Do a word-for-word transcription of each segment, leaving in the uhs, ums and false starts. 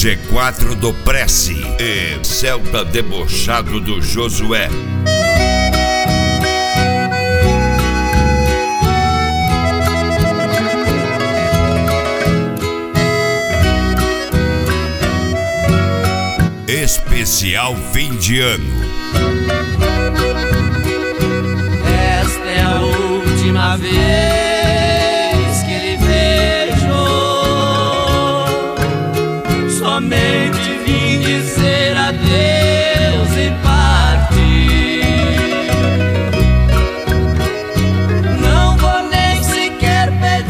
G quatro do Prece e Celta debochado do Josué. Especial fim de ano. Esta é a última vez que lhe vejo. Somente vim dizer adeus e partir. Não vou nem sequer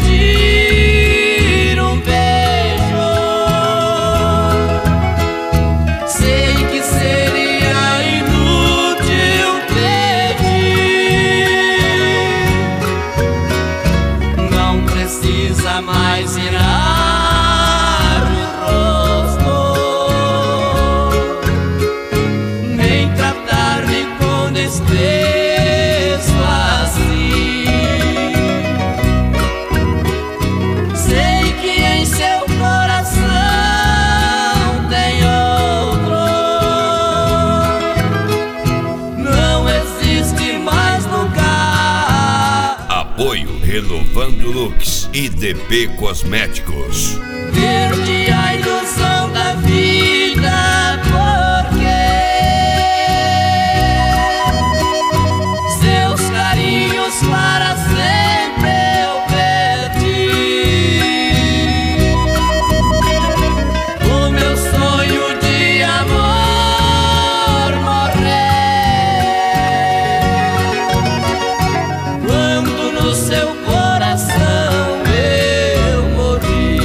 pedir um beijo. Sei que seria inútil pedir. Não precisa mais virar-me o rosto, nem tratar-me com desprezo assim. Sei que em seu coração tem outro. Não existe mais lugar. Apoio Renovando Looks e D P Cosméticos. Perdi a ilusão da vida porque seus carinhos para sempre eu perdi. O meu sonho de amor morreu quando no seu coração eu morri.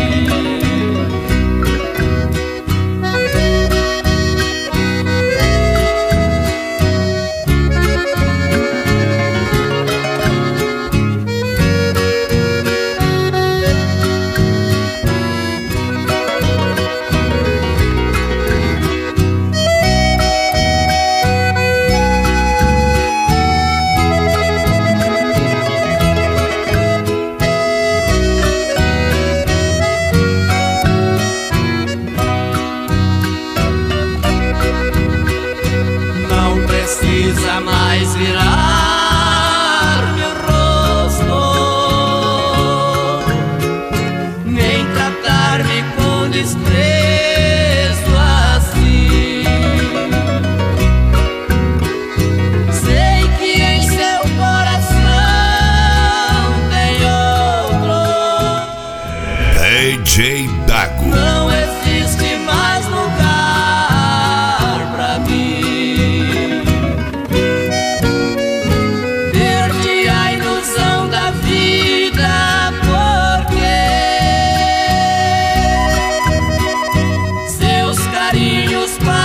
Não precisa mais virar meu rosto, nem tratar-me com desprezo assim. Sei que em seu coração tem outro. D J Dago. Não existe mais lugar pra mim. Perdi a ilusão da vida porque seus carinhos